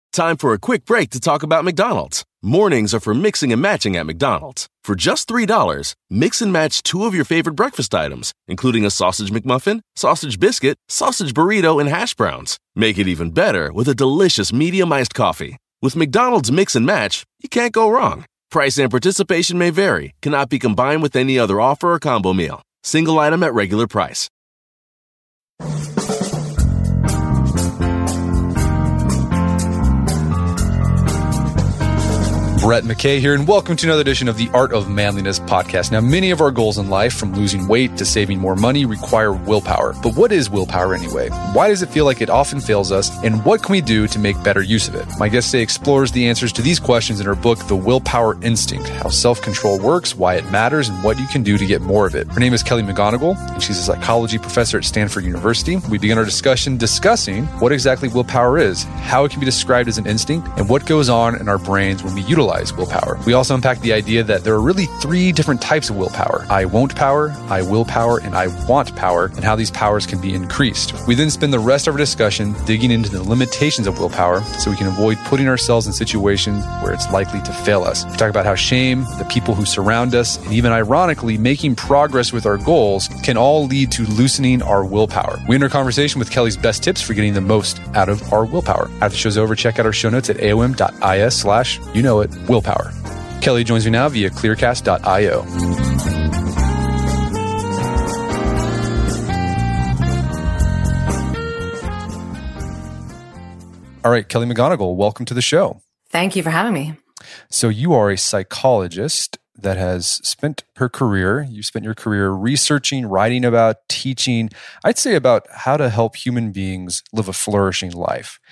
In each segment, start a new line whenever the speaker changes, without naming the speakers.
Time for a quick break to talk about McDonald's. Mornings are for mixing and matching at McDonald's. For just $3, mix and match 2 of your favorite breakfast items, including a sausage McMuffin, sausage biscuit, sausage burrito, and hash browns. Make it even better with a delicious medium iced coffee. With McDonald's Mix and Match, you can't go wrong. Price and participation may vary, cannot be combined with any other offer or combo meal. Single item at regular price.
Brett McKay here, and welcome to another edition of the Art of Manliness podcast. Now, many of our goals in life, from losing weight to saving more money, require willpower. But what is willpower anyway? Why does it feel like it often fails us? And what can we do to make better use of it? My guest today explores the answers to these questions in her book, The Willpower Instinct: How Self-Control Works, Why It Matters, and What You Can Do to Get More of It. Her name is Kelly McGonigal, and she's a psychology professor at Stanford University. We begin our discussion discussing what exactly willpower is, how it can be described as an instinct, and what goes on in our brains when we utilize willpower. We also unpack the idea that there are really 3 different types of willpower: I won't power, I will power, and I want power, and how these powers can be increased. We then spend the rest of our discussion digging into the limitations of willpower so we can avoid putting ourselves in situations where it's likely to fail us. We talk about how shame, the people who surround us, and even ironically, making progress with our goals can all lead to loosening our willpower. We end our conversation with Kelly's best tips for getting the most out of our willpower. After the show's over, check out our show notes at aom.is/willpower. Kelly joins me now via clearcast.io. All right, Kelly McGonigal, welcome to the show.
Thank you for having me.
So you are a psychologist that has spent your career researching, writing about, teaching, I'd say about how to help human beings live a flourishing life.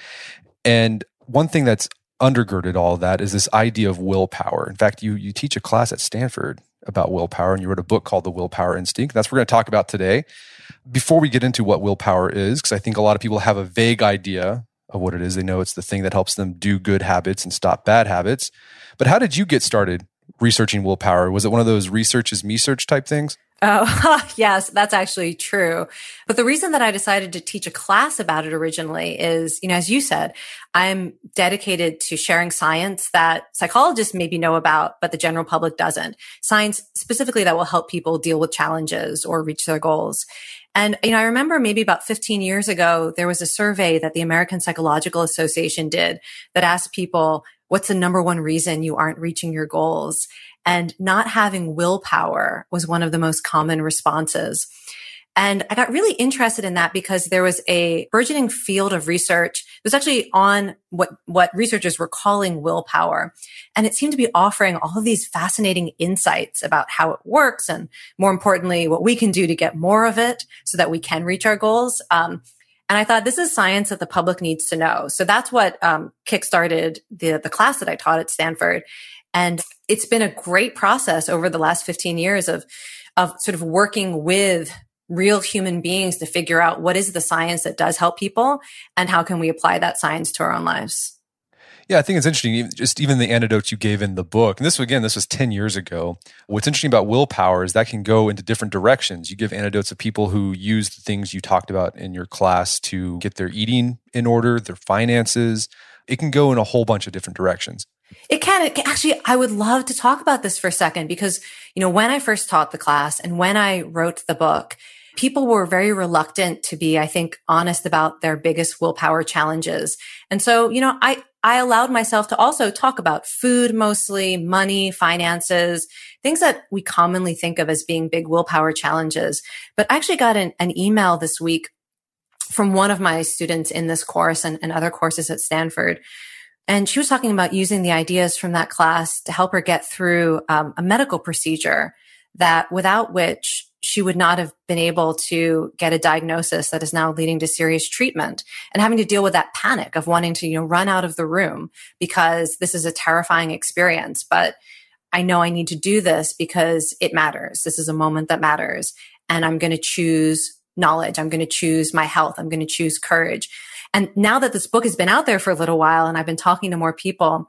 And one thing that's undergirded all of that is this idea of willpower. In fact, you teach a class at Stanford about willpower, and you wrote a book called The Willpower Instinct. That's what we're going to talk about today. Before we get into what willpower is, because I think a lot of people have a vague idea of what it is. They know it's the thing that helps them do good habits and stop bad habits. But how did you get started researching willpower? Was it one of those research is me search type things?
Oh, yes, that's actually true. But the reason that I decided to teach a class about it originally is, as you said, I'm dedicated to sharing science that psychologists maybe know about, but the general public doesn't. Science specifically that will help people deal with challenges or reach their goals. And, I remember maybe about 15 years ago, there was a survey that the American Psychological Association did that asked people, what's the number one reason you aren't reaching your goals? And not having willpower was one of the most common responses. And I got really interested in that because there was a burgeoning field of research. It was actually on what researchers were calling willpower. And it seemed to be offering all of these fascinating insights about how it works and, more importantly, what we can do to get more of it so that we can reach our goals. And I thought this is science that the public needs to know. So that's what kickstarted the class that I taught at Stanford. And it's been a great process over the last 15 years of sort of working with real human beings to figure out what is the science that does help people and how can we apply that science to our own lives.
Yeah, I think it's interesting, just even the anecdotes you gave in the book. And this was 10 years ago. What's interesting about willpower is that can go into different directions. You give anecdotes of people who use the things you talked about in your class to get their eating in order, their finances. It can go in a whole bunch of different directions.
It can. Actually, I would love to talk about this for a second because, when I first taught the class and when I wrote the book, people were very reluctant to be, I think, honest about their biggest willpower challenges. And so, I allowed myself to also talk about food, mostly money, finances, things that we commonly think of as being big willpower challenges. But I actually got an email this week from one of my students in this course and other courses at Stanford. And she was talking about using the ideas from that class to help her get through a medical procedure that without which she would not have been able to get a diagnosis that is now leading to serious treatment and having to deal with that panic of wanting to, run out of the room because this is a terrifying experience. But I know I need to do this because it matters. This is a moment that matters. And I'm going to choose knowledge. I'm going to choose my health. I'm going to choose courage. And now that this book has been out there for a little while and I've been talking to more people,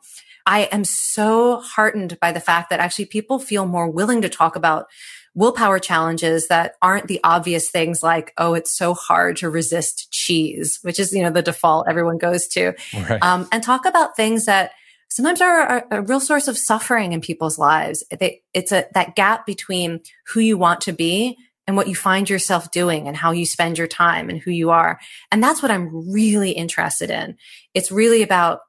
I am so heartened by the fact that actually people feel more willing to talk about willpower challenges that aren't the obvious things like, oh, it's so hard to resist cheese, which is, the default everyone goes to.
Right.
And talk about things that sometimes are a real source of suffering in people's lives. It's that gap between who you want to be and what you find yourself doing and how you spend your time and who you are. And that's what I'm really interested in. It's really about,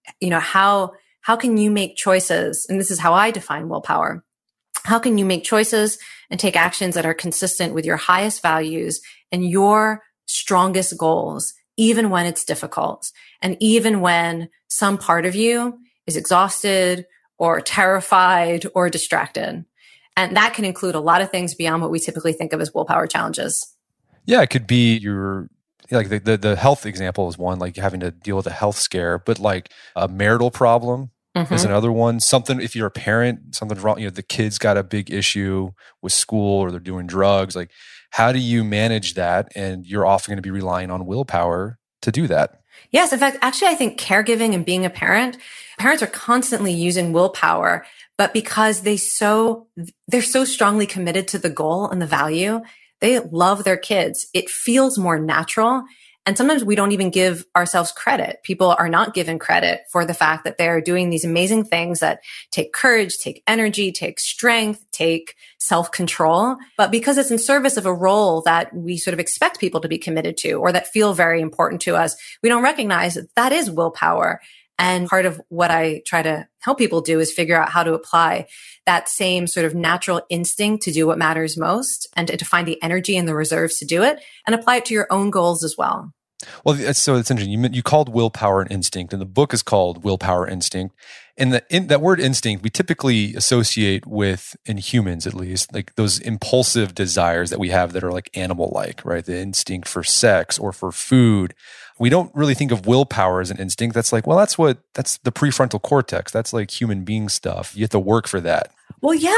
how can you make choices? And this is how I define willpower. How can you make choices and take actions that are consistent with your highest values and your strongest goals, even when it's difficult and even when some part of you is exhausted or terrified or distracted? And that can include a lot of things beyond what we typically think of as willpower challenges.
Yeah, it could be like the health example is one, like having to deal with a health scare, but like a marital problem is another one. Something, if you're a parent, something's wrong, the kid's got a big issue with school or they're doing drugs. Like, how do you manage that? And you're often going to be relying on willpower to do that.
Yes. In fact, actually, I think caregiving and being a parents are constantly using willpower, but because they're so strongly committed to the goal and the value, they love their kids. It feels more natural. And sometimes we don't even give ourselves credit. People are not given credit for the fact that they're doing these amazing things that take courage, take energy, take strength, take self-control. But because it's in service of a role that we sort of expect people to be committed to or that feel very important to us, we don't recognize that that is willpower. And part of what I try to help people do is figure out how to apply that same sort of natural instinct to do what matters most and to find the energy and the reserves to do it and apply it to your own goals as well.
Well, so it's interesting. You called willpower an instinct, and the book is called Willpower Instinct. And that word instinct, we typically associate with, in humans at least, like those impulsive desires that we have that are like animal-like, right? The instinct for sex or for food. We don't really think of willpower as an instinct. That's like, well, that's the prefrontal cortex. That's like human being stuff. You have to work for that.
Well, yeah.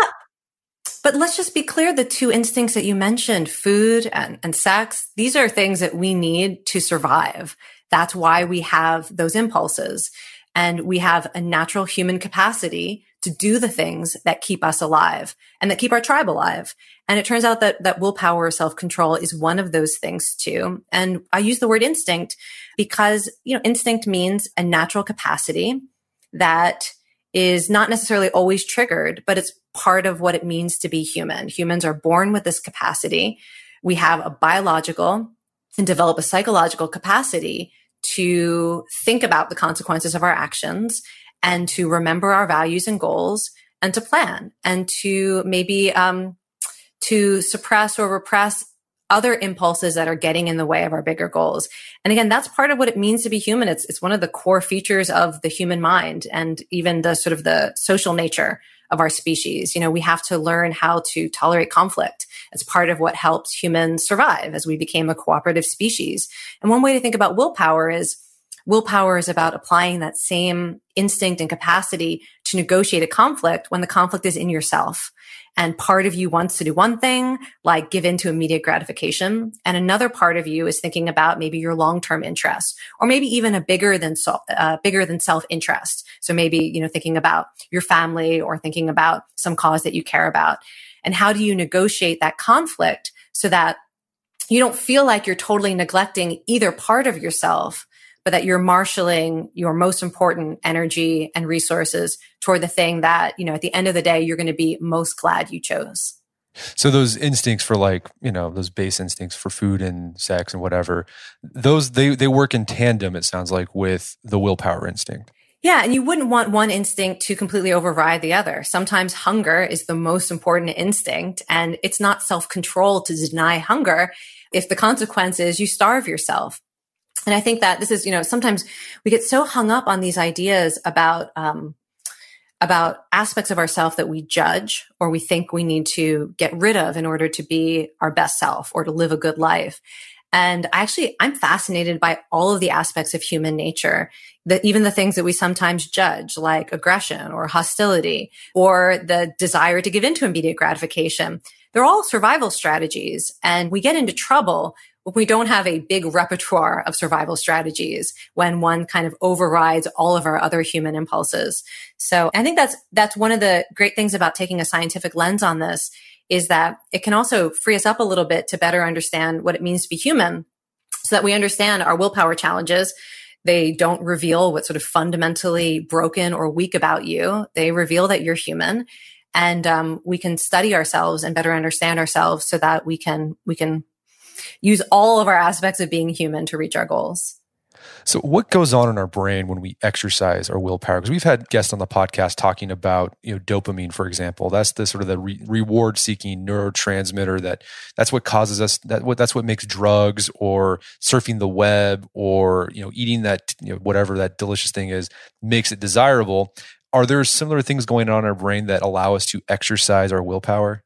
But let's just be clear, the two instincts that you mentioned, food and sex, these are things that we need to survive. That's why we have those impulses. And we have a natural human capacity to do the things that keep us alive and that keep our tribe alive. And it turns out that willpower or self-control is one of those things too. And I use the word instinct because, instinct means a natural capacity that is not necessarily always triggered, but it's part of what it means to be human. Humans are born with this capacity. We have a biological and develop a psychological capacity to think about the consequences of our actions and to remember our values and goals and to plan and to maybe to suppress or repress other impulses that are getting in the way of our bigger goals. And again, that's part of what it means to be human. It's one of the core features of the human mind and even the sort of the social nature of our species. We have to learn how to tolerate conflict. It's part of what helps humans survive as we became a cooperative species. And one way to think about willpower is about applying that same instinct and capacity to negotiate a conflict when the conflict is in yourself. And part of you wants to do one thing, like give in to immediate gratification. And another part of you is thinking about maybe your long-term interests, or maybe even a bigger than self-interest. So maybe, thinking about your family or thinking about some cause that you care about. And how do you negotiate that conflict so that you don't feel like you're totally neglecting either part of yourself, but that you're marshaling your most important energy and resources toward the thing that, at the end of the day, you're going to be most glad you chose.
So those instincts for those base instincts for food and sex and whatever, those, they work in tandem, it sounds like, with the willpower instinct.
Yeah. And you wouldn't want one instinct to completely override the other. Sometimes hunger is the most important instinct, and it's not self-control to deny hunger if the consequence is you starve yourself. And I think that this is, sometimes we get so hung up on these ideas about aspects of ourselves that we judge or we think we need to get rid of in order to be our best self or to live a good life. And I'm fascinated by all of the aspects of human nature, that even the things that we sometimes judge, like aggression or hostility or the desire to give in to immediate gratification. They're all survival strategies. And we get into trouble we don't have a big repertoire of survival strategies when one kind of overrides all of our other human impulses. So I think that's one of the great things about taking a scientific lens on this, is that it can also free us up a little bit to better understand what it means to be human, so that we understand our willpower challenges. They don't reveal what's sort of fundamentally broken or weak about you. They reveal that you're human, and we can study ourselves and better understand ourselves so that we can use all of our aspects of being human to reach our goals.
So what goes on in our brain when we exercise our willpower? Because we've had guests on the podcast talking about, dopamine, for example. That's the sort of the reward-seeking neurotransmitter that's what causes us, that's what makes drugs or surfing the web or, eating that, whatever that delicious thing is, makes it desirable. Are there similar things going on in our brain that allow us to exercise our willpower?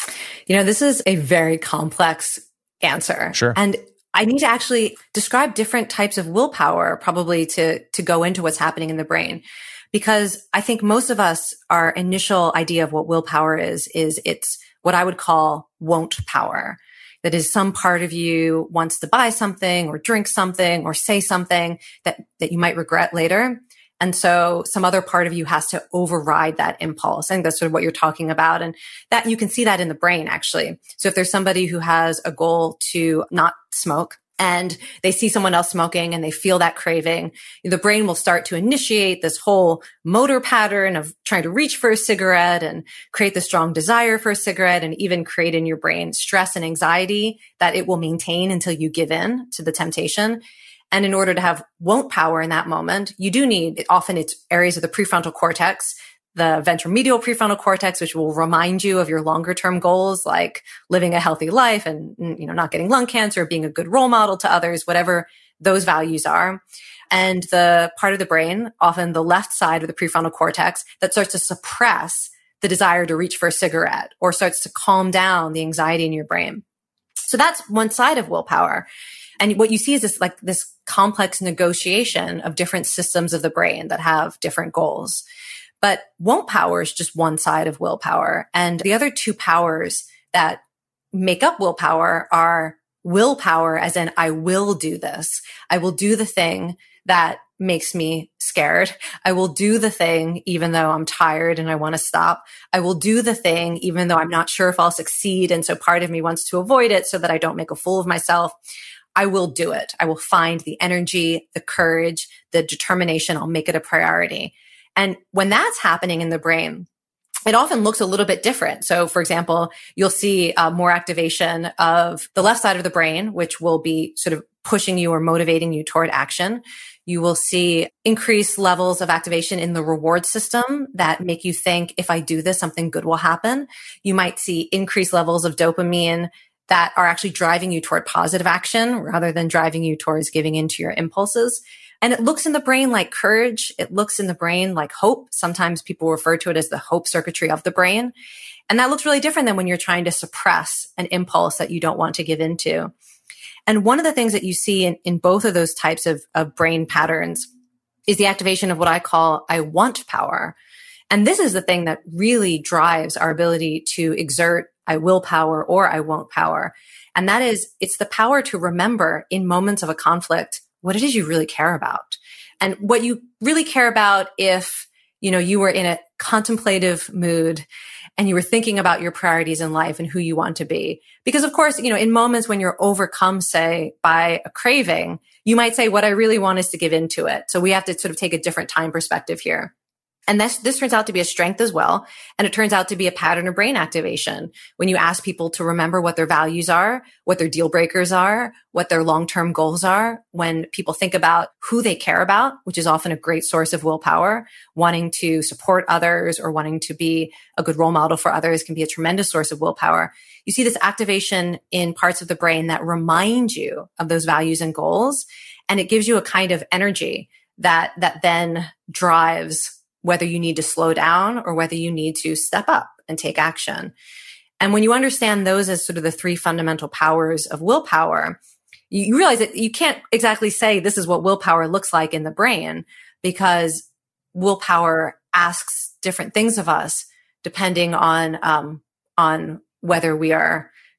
This is a very complex answer.
Sure.
And I need to actually describe different types of willpower probably to go into what's happening in the brain. Because I think most of us, our initial idea of what willpower is it's what I would call won't power. That is, some part of you wants to buy something or drink something or say something that you might regret later. And so some other part of you has to override that impulse. I think that's sort of what you're talking about. And that you can see that in the brain, actually. So if there's somebody who has a goal to not smoke and they see someone else smoking and they feel that craving, the brain will start to initiate this whole motor pattern of trying to reach for a cigarette and create the strong desire for a cigarette, and even create in your brain stress and anxiety that it will maintain until you give in to the temptation. And in order to have won't power in that moment, you do need, often it's areas of the prefrontal cortex, the ventromedial prefrontal cortex, which will remind you of your longer term goals, like living a healthy life and, not getting lung cancer, being a good role model to others, whatever those values are. And the part of the brain, often the left side of the prefrontal cortex, that starts to suppress the desire to reach for a cigarette or starts to calm down the anxiety in your brain. So that's one side of willpower. And what you see is this complex negotiation of different systems of the brain that have different goals. But won't power is just one side of willpower. And the other two powers that make up willpower are willpower, as in, I will do this. I will do the thing that makes me scared. I will do the thing even though I'm tired and I want to stop. I will do the thing even though I'm not sure if I'll succeed. And so part of me wants to avoid it so that I don't make a fool of myself. I will do it. I will find the energy, the courage, the determination. I'll make it a priority. And when that's happening in the brain, it often looks a little bit different. So for example, you'll see more activation of the left side of the brain, which will be sort of pushing you or motivating you toward action. You will see increased levels of activation in the reward system that make you think, if I do this, something good will happen. You might see increased levels of dopamine that are actually driving you toward positive action rather than driving you towards giving into your impulses. And it looks in the brain like courage. It looks in the brain like hope. Sometimes people refer to it as the hope circuitry of the brain. And that looks really different than when you're trying to suppress an impulse that you don't want to give into. And one of the things that you see in both of those types of brain patterns is the activation of what I call I want power. And this is the thing that really drives our ability to exert I will power or I won't power. And that is, it's the power to remember in moments of a conflict what it is you really care about. And what you really care about if, you were in a contemplative mood and you were thinking about your priorities in life and who you want to be. Because of course, in moments when you're overcome, say, by a craving, you might say, what I really want is to give into it. So we have to sort of take a different time perspective here. And this turns out to be a strength as well. And it turns out to be a pattern of brain activation. When you ask people to remember what their values are, what their deal breakers are, what their long-term goals are, when people think about who they care about, which is often a great source of willpower, wanting to support others or wanting to be a good role model for others can be a tremendous source of willpower. You see this activation in parts of the brain that remind you of those values and goals. And it gives you a kind of energy that then drives whether you need to slow down or whether you need to step up and take action. And when you understand those as sort of the three fundamental powers of willpower, you realize that you can't exactly say this is what willpower looks like in the brain, because willpower asks different things of us depending on whether we are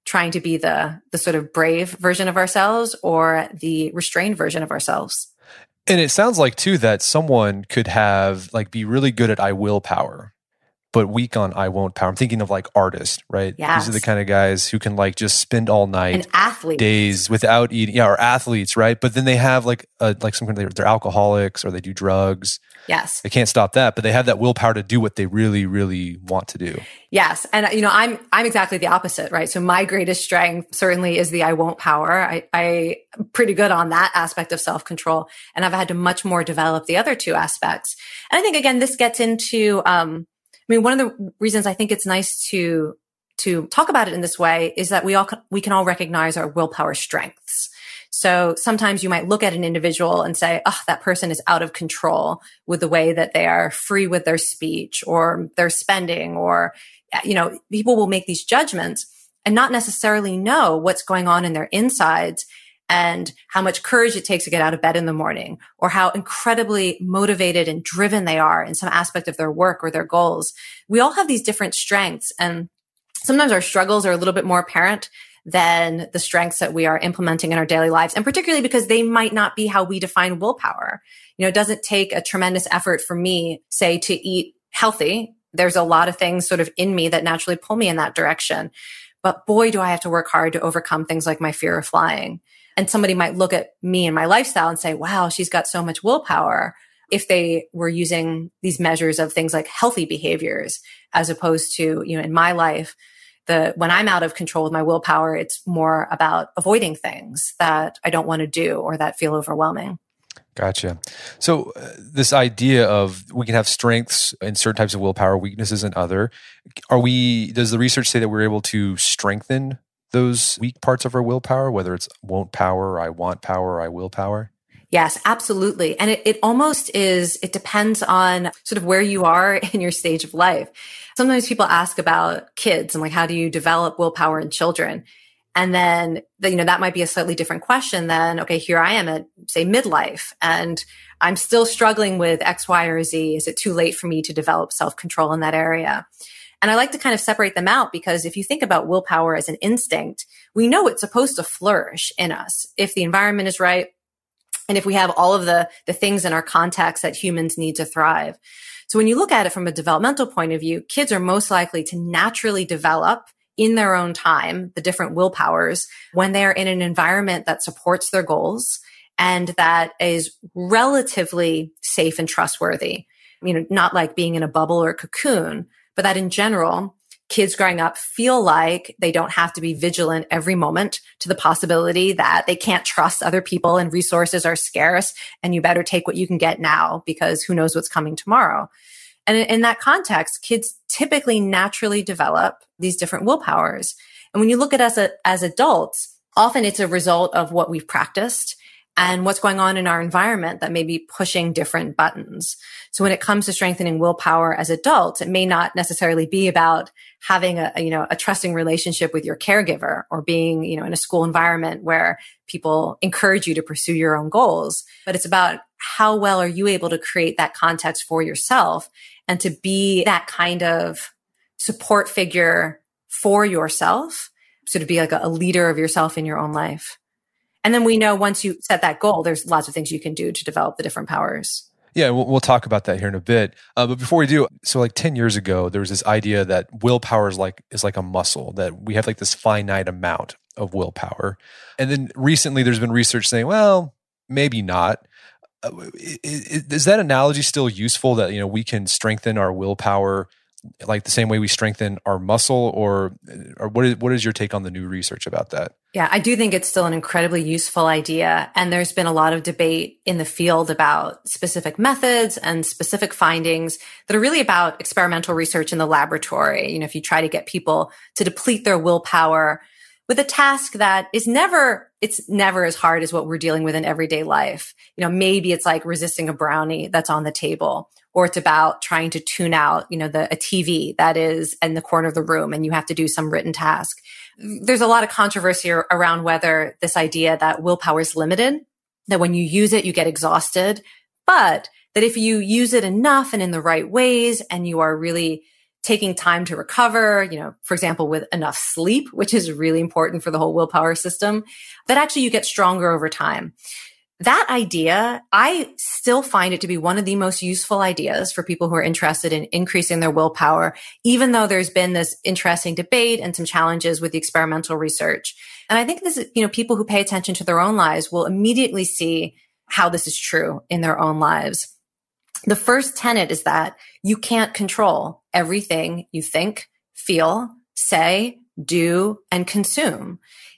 trying to be the sort of brave version of ourselves or the restrained version of ourselves.
And it sounds like too that someone could have like be really good at I will power, but weak on I won't power. I'm thinking of like artists, right?
Yes.
These are the kind of guys who can like just spend all night,
and athletes,
days without eating. Yeah, or athletes, right? But then they have like some kind of, they're alcoholics or they do drugs.
Yes.
They can't stop that, but they have that willpower to do what they really, really want to do.
Yes. And I'm exactly the opposite, right? So my greatest strength certainly is the I won't power. I'm pretty good on that aspect of self-control. And I've had to much more develop the other two aspects. And I think, again, this gets into, one of the reasons I think it's nice to talk about it in this way is that we can all recognize our willpower strengths. So sometimes you might look at an individual and say, oh, that person is out of control with the way that they are free with their speech or their spending, or, people will make these judgments and not necessarily know what's going on in their insides and how much courage it takes to get out of bed in the morning, or how incredibly motivated and driven they are in some aspect of their work or their goals. We all have these different strengths, and sometimes our struggles are a little bit more apparent than the strengths that we are implementing in our daily lives. And particularly because they might not be how we define willpower. It doesn't take a tremendous effort for me, say, to eat healthy. There's a lot of things sort of in me that naturally pull me in that direction. But boy, do I have to work hard to overcome things like my fear of flying. And somebody might look at me and my lifestyle and say, wow, she's got so much willpower, if they were using these measures of things like healthy behaviors, as opposed to, in my life, when I'm out of control with my willpower, it's more about avoiding things that I don't want to do or that feel overwhelming.
Gotcha. So this idea of we can have strengths in certain types of willpower, weaknesses in other, does the research say that we're able to strengthen those weak parts of our willpower, whether it's won't power, I want power, I will power?
Yes, absolutely. And it almost is, it depends on sort of where you are in your stage of life. Sometimes people ask about kids and like, how do you develop willpower in children? And then, that might be a slightly different question than, okay, here I am at, say, midlife, and I'm still struggling with X, Y, or Z. Is it too late for me to develop self-control in that area? And I like to kind of separate them out, because if you think about willpower as an instinct, we know it's supposed to flourish in us if the environment is right, and if we have all of the things in our context that humans need to thrive. So when you look at it from a developmental point of view, kids are most likely to naturally develop in their own time the different willpowers when they're in an environment that supports their goals and that is relatively safe and trustworthy. Not like being in a bubble or a cocoon, but that in general, kids growing up feel like they don't have to be vigilant every moment to the possibility that they can't trust other people and resources are scarce and you better take what you can get now because who knows what's coming tomorrow. And in that context, kids typically naturally develop these different willpowers. And when you look at us as adults, often it's a result of what we've practiced and what's going on in our environment that may be pushing different buttons. So when it comes to strengthening willpower as adults, it may not necessarily be about having a trusting relationship with your caregiver or being, in a school environment where people encourage you to pursue your own goals, but it's about how well are you able to create that context for yourself and to be that kind of support figure for yourself, so to be like a leader of yourself in your own life. And then we know once you set that goal, there's lots of things you can do to develop the different powers.
Yeah, we'll talk about that here in a bit. But before we do, so like 10 years ago, there was this idea that willpower is like a muscle, that we have like this finite amount of willpower. And then recently there's been research saying, well, maybe not. Is that analogy still useful, that, we can strengthen our willpower like the same way we strengthen our muscle, or what is your take on the new research about that?
Yeah, I do think it's still an incredibly useful idea. And there's been a lot of debate in the field about specific methods and specific findings that are really about experimental research in the laboratory. If you try to get people to deplete their willpower with a task that is never as hard as what we're dealing with in everyday life. Maybe it's like resisting a brownie that's on the table, or it's about trying to tune out, a TV that is in the corner of the room and you have to do some written task. There's a lot of controversy around whether this idea that willpower is limited, that when you use it, you get exhausted, but that if you use it enough and in the right ways and you are really taking time to recover, for example, with enough sleep, which is really important for the whole willpower system, that actually you get stronger over time. That idea, I still find it to be one of the most useful ideas for people who are interested in increasing their willpower, even though there's been this interesting debate and some challenges with the experimental research. And I think this is, people who pay attention to their own lives will immediately see how this is true in their own lives. The first tenet is that you can't control everything you think, feel, say, do, and consume.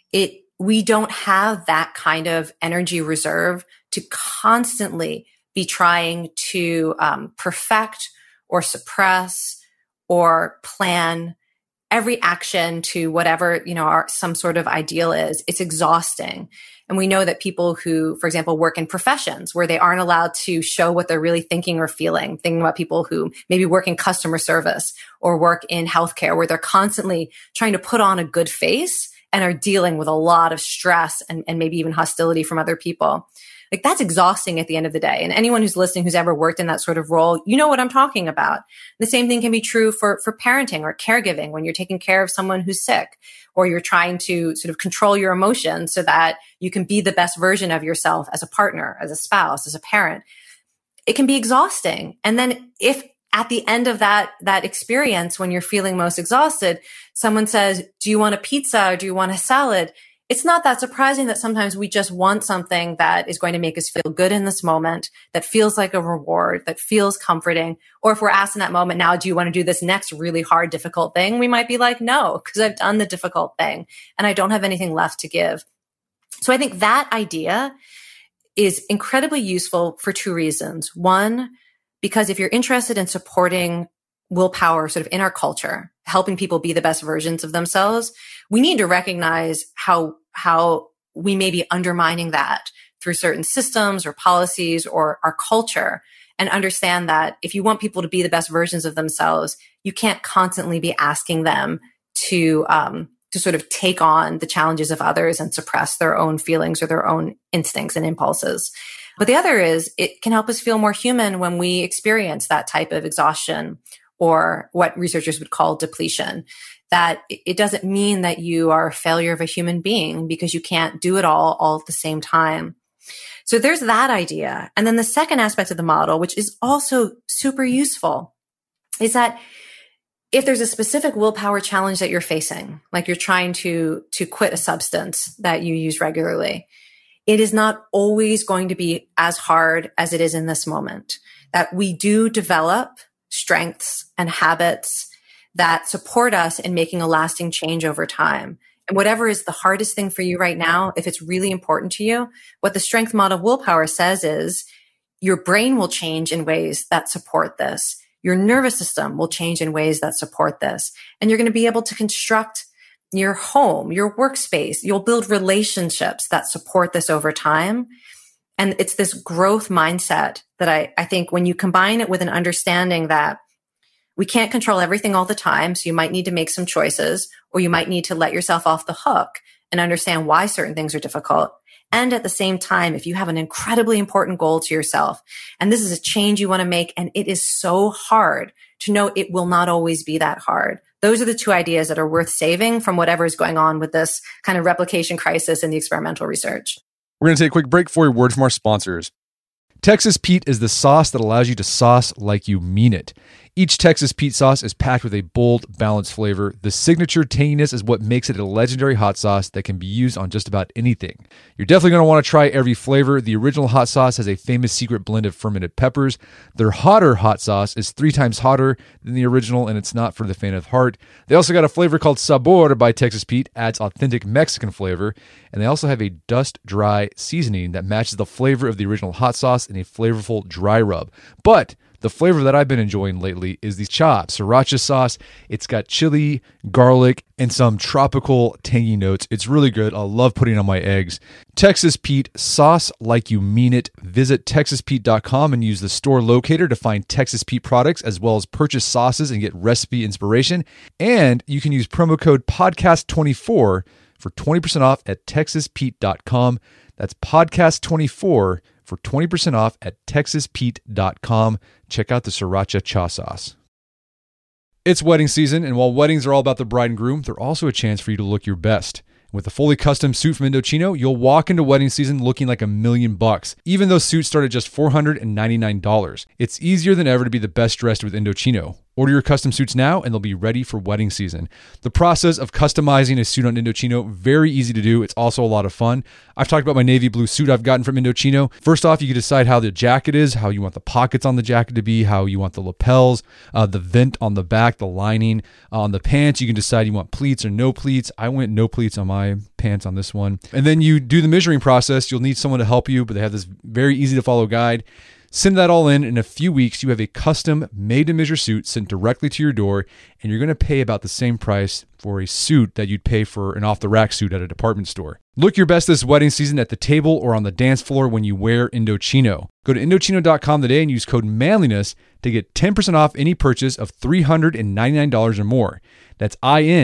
We don't have that kind of energy reserve to constantly be trying to perfect or suppress or plan every action to whatever, some sort of ideal is. It's exhausting. And we know that people who, for example, work in professions where they aren't allowed to show what they're really thinking or feeling, thinking about people who maybe work in customer service or work in healthcare where they're constantly trying to put on a good face and are dealing with a lot of stress and maybe even hostility from other people. Like that's exhausting at the end of the day. And anyone who's listening who's ever worked in that sort of role, you know what I'm talking about. The same thing can be true for parenting or caregiving when you're taking care of someone who's sick or you're trying to sort of control your emotions so that you can be the best version of yourself as a partner, as a spouse, as a parent. It can be exhausting. And then if at the end of that experience, when you're feeling most exhausted, someone says, do you want a pizza or do you want a salad? It's not that surprising that sometimes we just want something that is going to make us feel good in this moment, that feels like a reward, that feels comforting. Or if we're asked in that moment, now, do you want to do this next really hard, difficult thing? We might be like, no, because I've done the difficult thing and I don't have anything left to give. So I think that idea is incredibly useful for two reasons. One, because if you're interested in supporting willpower sort of in our culture, helping people be the best versions of themselves, we need to recognize how we may be undermining that through certain systems or policies or our culture, and understand that if you want people to be the best versions of themselves, you can't constantly be asking them to sort of take on the challenges of others and suppress their own feelings or their own instincts and impulses. But the other is it can help us feel more human when we experience that type of exhaustion or what researchers would call depletion. That it doesn't mean that you are a failure of a human being because you can't do it all at the same time. So there's that idea. And then the second aspect of the model, which is also super useful, is that if there's a specific willpower challenge that you're facing, like you're trying to quit a substance that you use regularly, it is not always going to be as hard as it is in this moment. That we do develop strengths and habits that support us in making a lasting change over time. And whatever is the hardest thing for you right now, if it's really important to you, what the strength model of willpower says is your brain will change in ways that support this. Your nervous system will change in ways that support this. And you're going to be able to construct your home, your workspace. You'll build relationships that support this over time. And it's this growth mindset that I think when you combine it with an understanding that we can't control everything all the time, so you might need to make some choices, or you might need to let yourself off the hook and understand why certain things are difficult. And at the same time, if you have an incredibly important goal to yourself, and this is a change you want to make, and it is so hard to know it will not always be that hard. Those are the two ideas that are worth saving from whatever is going on with this kind of replication crisis in the experimental research.
We're going to take a quick break for a word from our sponsors. Texas Pete is the sauce that allows you to sauce like you mean it. Each Texas Pete sauce is packed with a bold, balanced flavor. The signature tanginess is what makes it a legendary hot sauce that can be used on just about anything. You're definitely going to want to try every flavor. The original hot sauce has a famous secret blend of fermented peppers. Their hotter hot sauce is 3 times hotter than the original, and it's not for the faint of heart. They also got a flavor called Sabor by Texas Pete, adds authentic Mexican flavor, and they also have a dust-dry seasoning that matches the flavor of the original hot sauce in a flavorful dry rub. But the flavor that I've been enjoying lately is the chopped sriracha sauce. It's got chili, garlic, and some tropical tangy notes. It's really good. I love putting it on my eggs. Texas Pete, sauce like you mean it. Visit TexasPete.com and use the store locator to find Texas Pete products, as well as purchase sauces and get recipe inspiration. And you can use promo code podcast24 for 20% off at TexasPete.com. That's podcast24 for 20% off at TexasPete.com. Check out the Sriracha Cha Sauce. It's wedding season, and while weddings are all about the bride and groom, they're also a chance for you to look your best. With a fully custom suit from Indochino, you'll walk into wedding season looking like $1,000,000, even though suits start at just $499. It's easier than ever to be the best dressed with Indochino. Order your custom suits now and they'll be ready for wedding season. The process of customizing a suit on Indochino, very easy to do. It's also a lot of fun. I've talked about my navy blue suit I've gotten from Indochino. First off, you can decide how the jacket is, how you want the pockets on the jacket to be, how you want the lapels, the vent on the back, the lining. On the pants, you can decide you want pleats or no pleats. I went no pleats on my pants on this one. And then you do the measuring process. You'll need someone to help you, but they have this very easy to follow guide. Send that all in a few weeks, you have a custom made-to-measure suit sent directly to your door, and you're going to pay about the same price for a suit that you'd pay for an off-the-rack suit at a department store. Look your best this wedding season at the table or on the dance floor when you wear Indochino. Go to Indochino.com today and use code manliness to get 10% off any purchase of $399 or more. That's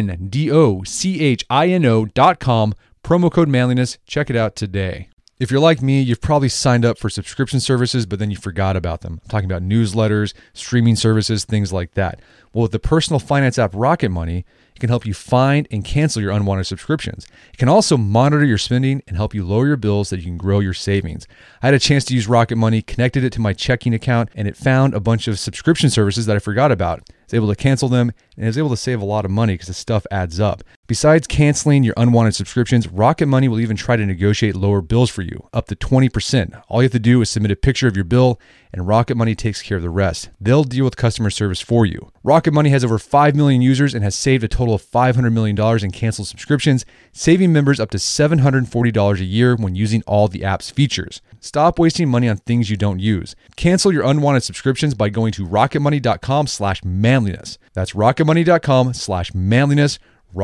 INDOCHINO.com, promo code manliness. Check it out today. If you're like me, you've probably signed up for subscription services, but then you forgot about them. I'm talking about newsletters, streaming services, things like that. Well, with the personal finance app Rocket Money, it can help you find and cancel your unwanted subscriptions. It can also monitor your spending and help you lower your bills so that you can grow your savings. I had a chance to use Rocket Money, connected it to my checking account, and it found a bunch of subscription services that I forgot about. I was able to cancel them, and I was able to save a lot of money because the stuff adds up. Besides canceling your unwanted subscriptions, Rocket Money will even try to negotiate lower bills for you, up to 20%. All you have to do is submit a picture of your bill, and Rocket Money takes care of the rest. They'll deal with customer service for you. Rocket Money has over 5 million users and has saved a total of $500 million in canceled subscriptions, saving members up to $740 a year when using all the app's features. Stop wasting money on things you don't use. Cancel your unwanted subscriptions by going to rocketmoney.com/manliness. That's rocketmoney.com/manliness.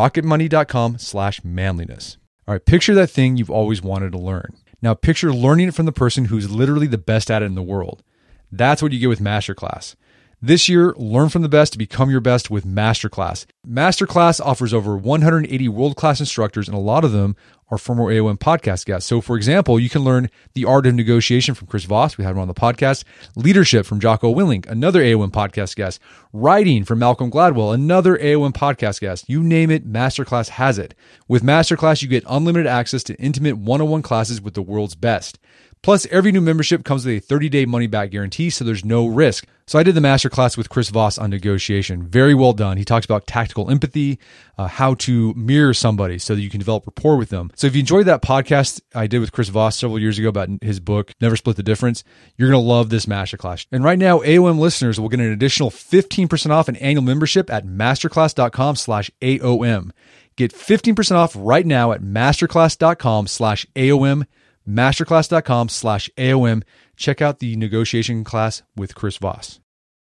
rocketmoney.com/manliness. All right, picture that thing you've always wanted to learn. Now picture learning it from the person who's literally the best at it in the world. That's what you get with Masterclass. This year, learn from the best to become your best with Masterclass. Masterclass offers over 180 world-class instructors, and a lot of them are former AOM podcast guests. So, for example, you can learn the art of negotiation from Chris Voss. We had him on the podcast. Leadership from Jocko Willink, another AOM podcast guest. Writing from Malcolm Gladwell, another AOM podcast guest. You name it, Masterclass has it. With Masterclass, you get unlimited access to intimate one-on-one classes with the world's best. Plus, every new membership comes with a 30-day money-back guarantee, so there's no risk. So I did the masterclass with Chris Voss on negotiation. Very well done. He talks about tactical empathy, how to mirror somebody so that you can develop rapport with them. So if you enjoyed that podcast I did with Chris Voss several years ago about his book, Never Split the Difference, you're going to love this masterclass. And right now, AOM listeners will get an additional 15% off an annual membership at masterclass.com/AOM. Get 15% off right now at masterclass.com/AOM. masterclass.com/AOM. Check out the negotiation class with Chris Voss.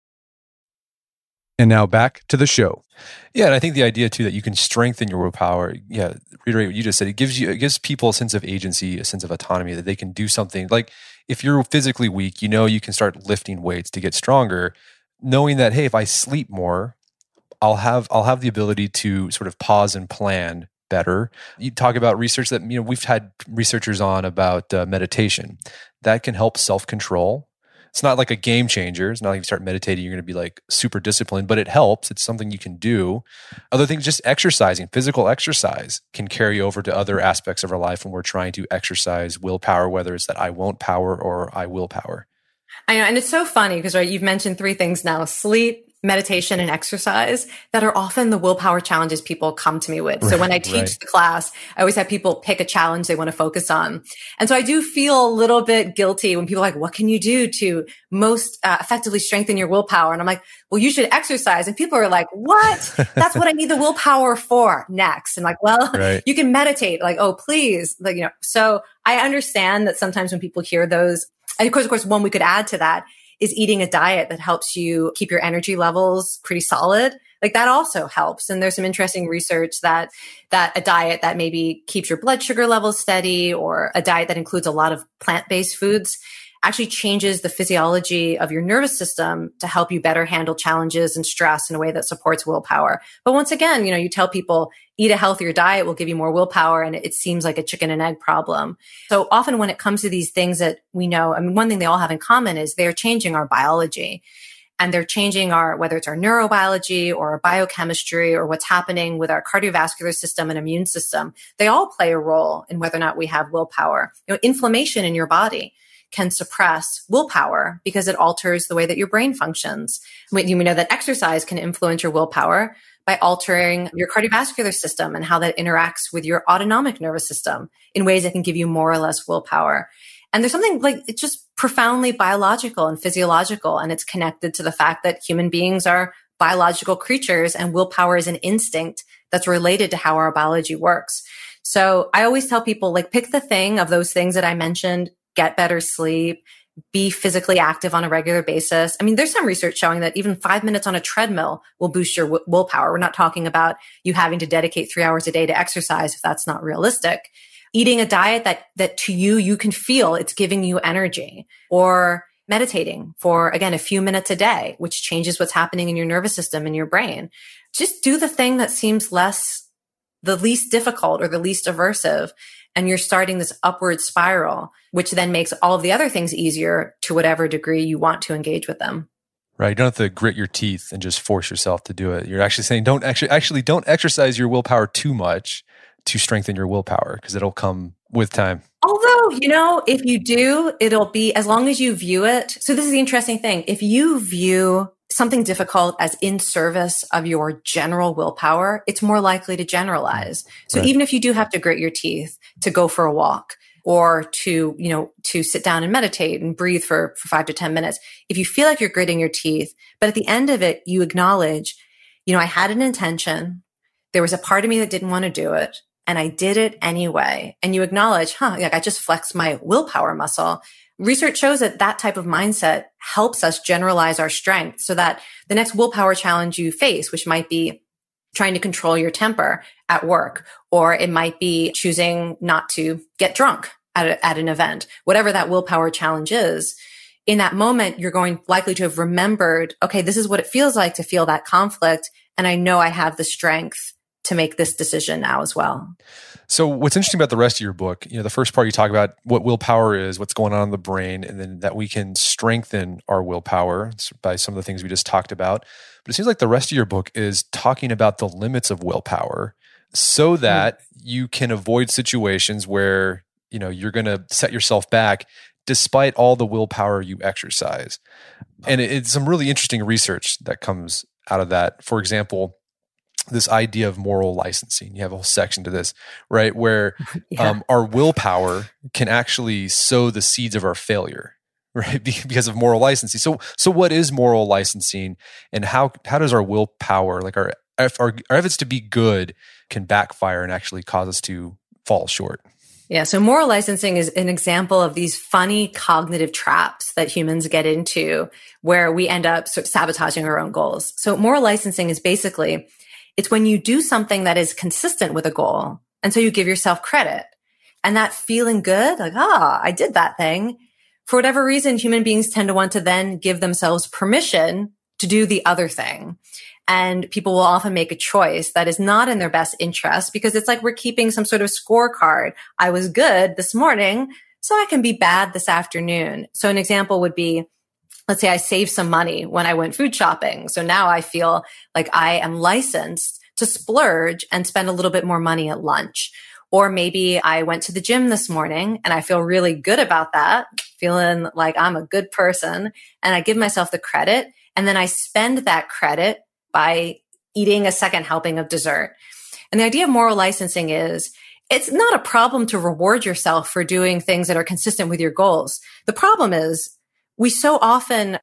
And now back to the show.
Yeah, and I think the idea too that you can strengthen your willpower. Yeah, reiterate what you just said. It gives people a sense of agency, a sense of autonomy that they can do something. Like if you're physically weak, you know you can start lifting weights to get stronger, knowing that hey, if I sleep more, I'll have the ability to sort of pause and plan better. You talk about research that, we've had researchers on about meditation that can help self-control. It's not like a game changer. It's not like you start meditating, you're going to be like super disciplined, but it helps. It's something you can do. Other things, just exercising, physical exercise can carry over to other aspects of our life when we're trying to exercise willpower, whether it's that I won't power or I will power.
I know. And it's so funny because, right, you've mentioned three things now: sleep, meditation, and exercise that are often the willpower challenges people come to me with. So when I teach the class, I always have people pick a challenge they want to focus on. And so I do feel a little bit guilty when people are like, what can you do to most effectively strengthen your willpower? And I'm like, well, you should exercise. And people are like, what? That's what I need the willpower for next. And like, well, you can meditate. Like, oh, please. Like, so I understand that sometimes when people hear those, and of course, one we could add to that is eating a diet that helps you keep your energy levels pretty solid. Like that also helps. And there's some interesting research that a diet that maybe keeps your blood sugar levels steady, or a diet that includes a lot of plant-based foods, actually changes the physiology of your nervous system to help you better handle challenges and stress in a way that supports willpower. But once again, you tell people eat a healthier diet will give you more willpower, and it seems like a chicken and egg problem. So often when it comes to these things that we know, one thing they all have in common is they're changing our biology. and they're changing whether it's our neurobiology or our biochemistry or what's happening with our cardiovascular system and immune system. They all play a role in whether or not we have willpower. Inflammation in your body can suppress willpower because it alters the way that your brain functions. We know that exercise can influence your willpower by altering your cardiovascular system and how that interacts with your autonomic nervous system in ways that can give you more or less willpower. And there's something like, it's just profoundly biological and physiological, and it's connected to the fact that human beings are biological creatures and willpower is an instinct that's related to how our biology works. So I always tell people, like, pick the thing of those things that I mentioned, get better sleep, be physically active on a regular basis. I mean, there's some research showing that even 5 minutes on a treadmill will boost your willpower. We're not talking about you having to dedicate 3 hours a day to exercise if that's not realistic. Eating a diet that to you can feel it's giving you energy, or meditating for, again, a few minutes a day, which changes what's happening in your nervous system and your brain. Just do the thing that seems the least difficult or the least aversive. And you're starting this upward spiral, which then makes all of the other things easier to whatever degree you want to engage with them.
Right. You don't have to grit your teeth and just force yourself to do it. You're actually saying don't exercise your willpower too much to strengthen your willpower, because it'll come with time.
Although, if you do, it'll be, as long as you view it. So this is the interesting thing. If you view something difficult as in service of your general willpower, it's more likely to generalize. So Even if you do have to grit your teeth to go for a walk, or to sit down and meditate and breathe for 5 to 10 minutes, if you feel like you're gritting your teeth, but at the end of it, you acknowledge, I had an intention. There was a part of me that didn't want to do it, and I did it anyway. And you acknowledge, I just flexed my willpower muscle. Research shows that that type of mindset helps us generalize our strength, so that the next willpower challenge you face, which might be trying to control your temper at work, or it might be choosing not to get drunk at an event, whatever that willpower challenge is, in that moment, you're likely to have remembered, okay, this is what it feels like to feel that conflict. And I know I have the strength to make this decision now as well.
So what's interesting about the rest of your book, the first part you talk about what willpower is, what's going on in the brain, and then that we can strengthen our willpower by some of the things we just talked about. But it seems like the rest of your book is talking about the limits of willpower so that you can avoid situations where, you're going to set yourself back despite all the willpower you exercise. And it's some really interesting research that comes out of that. For example, this idea of moral licensing. You have a whole section to this, right? Where our willpower can actually sow the seeds of our failure, right? Because of moral licensing. So what is moral licensing, and how does our willpower, like our efforts to be good, can backfire and actually cause us to fall short?
Yeah. So moral licensing is an example of these funny cognitive traps that humans get into, where we end up sort of sabotaging our own goals. So moral licensing is basically, it's when you do something that is consistent with a goal. And so you give yourself credit, and that feeling good, like, I did that thing. For whatever reason, human beings tend to want to then give themselves permission to do the other thing. And people will often make a choice that is not in their best interest, because it's like we're keeping some sort of scorecard. I was good this morning, so I can be bad this afternoon. So an example would be, let's say I saved some money when I went food shopping. So now I feel like I am licensed to splurge and spend a little bit more money at lunch. Or maybe I went to the gym this morning and I feel really good about that, feeling like I'm a good person, and I give myself the credit. And then I spend that credit by eating a second helping of dessert. And the idea of moral licensing is, it's not a problem to reward yourself for doing things that are consistent with your goals. The problem is, we so often,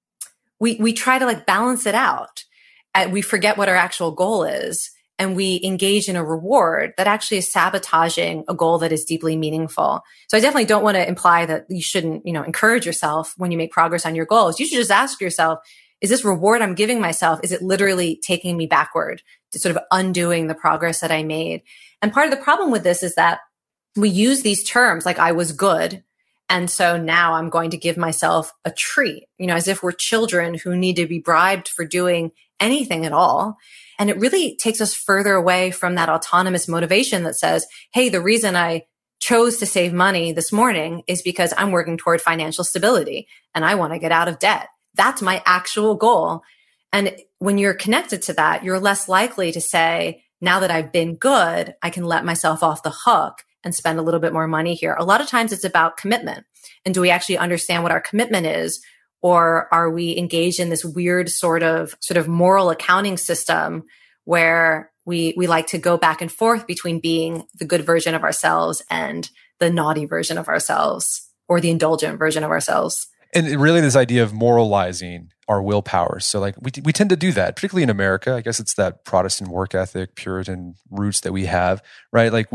we try to balance it out, and we forget what our actual goal is, and we engage in a reward that actually is sabotaging a goal that is deeply meaningful. So I definitely don't want to imply that you shouldn't, encourage yourself when you make progress on your goals. You should just ask yourself, is this reward I'm giving myself, is it literally taking me backward to sort of undoing the progress that I made? And part of the problem with this is that we use these terms like I was good, and so now I'm going to give myself a treat, as if we're children who need to be bribed for doing anything at all. And it really takes us further away from that autonomous motivation that says, hey, the reason I chose to save money this morning is because I'm working toward financial stability and I want to get out of debt. that's my actual goal. And when you're connected to that, you're less likely to say, now that I've been good, I can let myself off the hook and spend a little bit more money here. A lot of times it's about commitment. And do we actually understand what our commitment is? Or are we engaged in this weird sort of moral accounting system where we like to go back and forth between being the good version of ourselves and the naughty version of ourselves or the indulgent version of ourselves?
And really this idea of moralizing our willpower. So like we tend to do that, particularly in America. I guess it's that Protestant work ethic, Puritan roots that we have, right? Like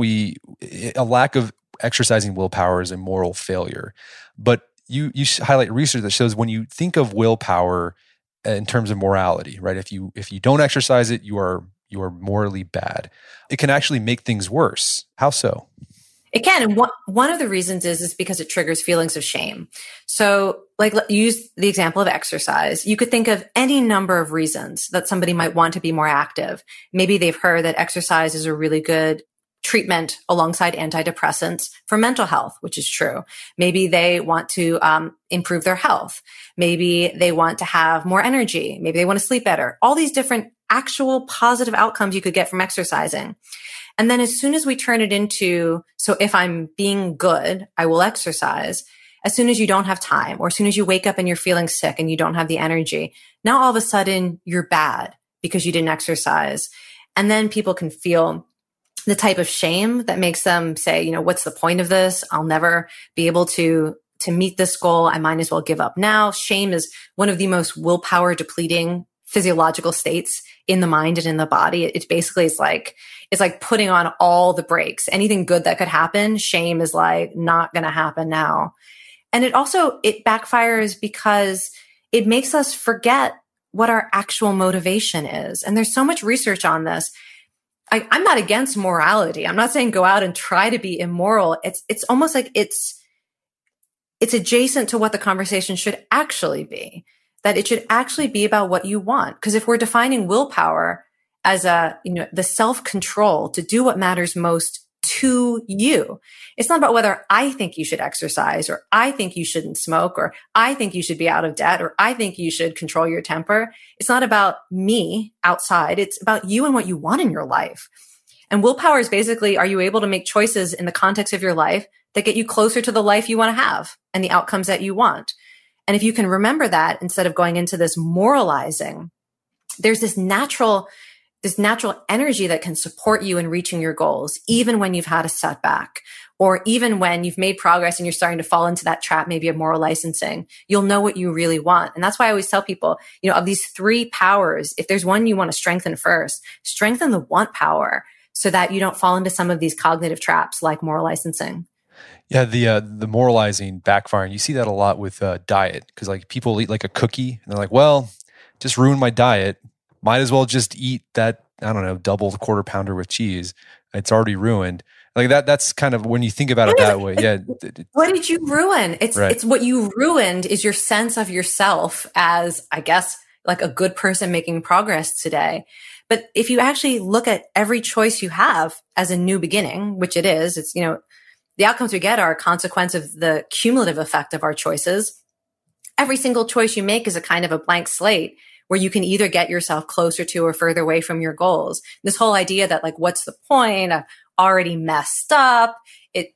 a lack of exercising willpower is a moral failure. But you highlight research that shows when you think of willpower in terms of morality, right? If you don't exercise it, you are morally bad. It can actually make things worse. How so?
It can. And one of the reasons is because it triggers feelings of shame. So like use the example of exercise. You could think of any number of reasons that somebody might want to be more active. Maybe they've heard that exercise is a really good treatment alongside antidepressants for mental health, which is true. Maybe they want to improve their health. Maybe they want to have more energy. Maybe they want to sleep better. All these different actual positive outcomes you could get from exercising. And then as soon as we turn it into, so if I'm being good, I will exercise. As soon as you don't have time, or as soon as you wake up and you're feeling sick and you don't have the energy, now all of a sudden you're bad because you didn't exercise. And then people can feel the type of shame that makes them say, what's the point of this? I'll never be able to meet this goal. I might as well give up now. Shame is one of the most willpower depleting physiological states in the mind and in the body. It basically is like putting on all the brakes. Anything good that could happen, shame is like not going to happen now. And it backfires because it makes us forget what our actual motivation is. And there's so much research on this. I'm not against morality. I'm not saying go out and try to be immoral. It's almost like it's adjacent to what the conversation should actually be, that it should actually be about what you want. Because if we're defining willpower as the self-control to do what matters most to you, it's not about whether I think you should exercise, or I think you shouldn't smoke, or I think you should be out of debt, or I think you should control your temper. It's not about me outside. It's about you and what you want in your life. And willpower is basically, are you able to make choices in the context of your life that get you closer to the life you want to have and the outcomes that you want? And if you can remember that instead of going into this moralizing, there's this natural energy that can support you in reaching your goals, even when you've had a setback, or even when you've made progress and you're starting to fall into that trap, maybe of moral licensing. You'll know what you really want. And that's why I always tell people, of these three powers, if there's one you want to strengthen first, strengthen the want power so that you don't fall into some of these cognitive traps like moral licensing.
Yeah, the moralizing backfiring. You see that a lot with diet, because like people eat like a cookie and they're like, well, just ruined my diet. Might as well just eat that, I don't know, double quarter pounder with cheese. It's already ruined. Like that's kind of when you think about it that way. Yeah.
What did you ruin? It's what you ruined is your sense of yourself as, I guess, like a good person making progress today. But if you actually look at every choice you have as a new beginning, which it is, it's, the outcomes we get are a consequence of the cumulative effect of our choices. Every single choice you make is a kind of a blank slate where you can either get yourself closer to or further away from your goals. This whole idea that like, what's the point? I've already messed up. That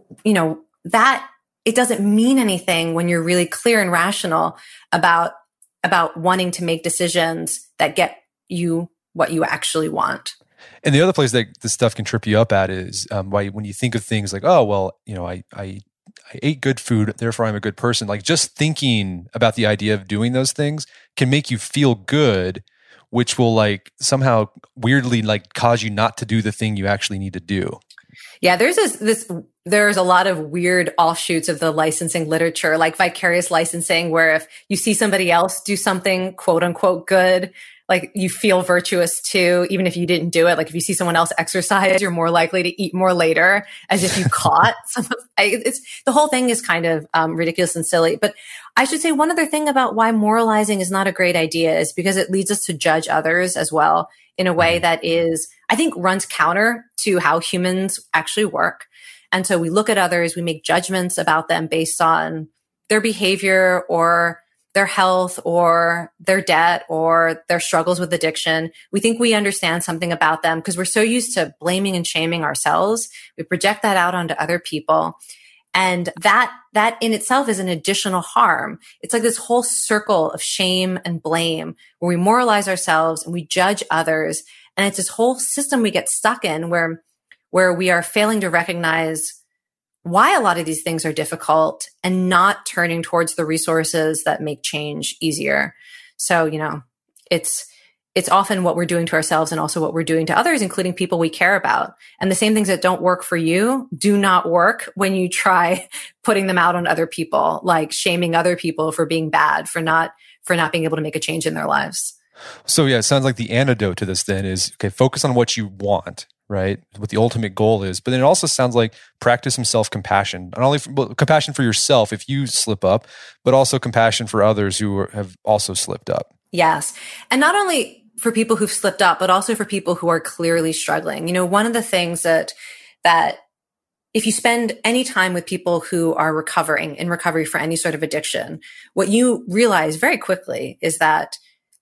it doesn't mean anything when you're really clear and rational about wanting to make decisions that get you what you actually want.
And the other place that this stuff can trip you up at is when you think of things like, oh, well, I ate good food, therefore I'm a good person. Like just thinking about the idea of doing those things can make you feel good, which will like somehow weirdly like cause you not to do the thing you actually need to do.
Yeah, there's a lot of weird offshoots of the licensing literature, like vicarious licensing, where if you see somebody else do something quote unquote good, like you feel virtuous too, even if you didn't do it. Like if you see someone else exercise, you're more likely to eat more later, as if you caught some. The whole thing is kind of ridiculous and silly. But I should say one other thing about why moralizing is not a great idea is because it leads us to judge others as well in a way that is, I think, runs counter to how humans actually work. And so we look at others, we make judgments about them based on their behavior or their health or their debt or their struggles with addiction. We think we understand something about them because we're so used to blaming and shaming ourselves. We project that out onto other people. And that in itself is an additional harm. It's like this whole circle of shame and blame where we moralize ourselves and we judge others. And it's this whole system we get stuck in where we are failing to recognize why a lot of these things are difficult and not turning towards the resources that make change easier. So, it's often what we're doing to ourselves and also what we're doing to others, including people we care about. And the same things that don't work for you do not work when you try putting them out on other people, like shaming other people for being bad, for not being able to make a change in their lives.
So yeah, it sounds like the antidote to this then is, okay, focus on what you want, right? What the ultimate goal is. But then it also sounds like practice some self-compassion, not only compassion for yourself if you slip up, but also compassion for others who have also slipped up.
Yes. And not only for people who've slipped up, but also for people who are clearly struggling. One of the things that if you spend any time with people who are in recovery for any sort of addiction, what you realize very quickly is that